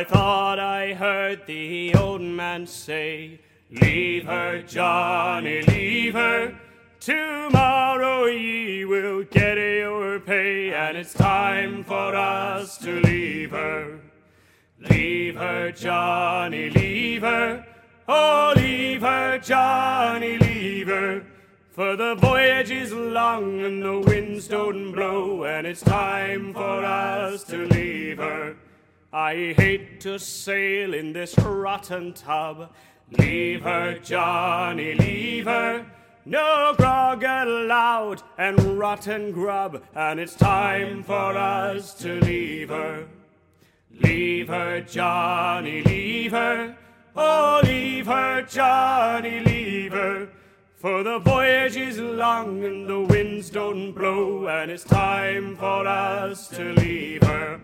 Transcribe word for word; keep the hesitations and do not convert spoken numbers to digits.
I thought I heard the old man say, leave her, Johnny, leave her. Tomorrow ye will get your pay, and it's time for us to leave her. Leave her, Johnny, leave her. Oh, leave her, Johnny, leave her. For the voyage is long and the winds don't blow, and it's time for us to leave her. I hate to sail in this rotten tub. Leave her, Johnny, leave her. No grog allowed and rotten grub, and it's time for us to leave her. Leave her, Johnny, leave her. Oh, leave her, Johnny, leave her. For the voyage is long and the winds don't blow, and it's time for us to leave her.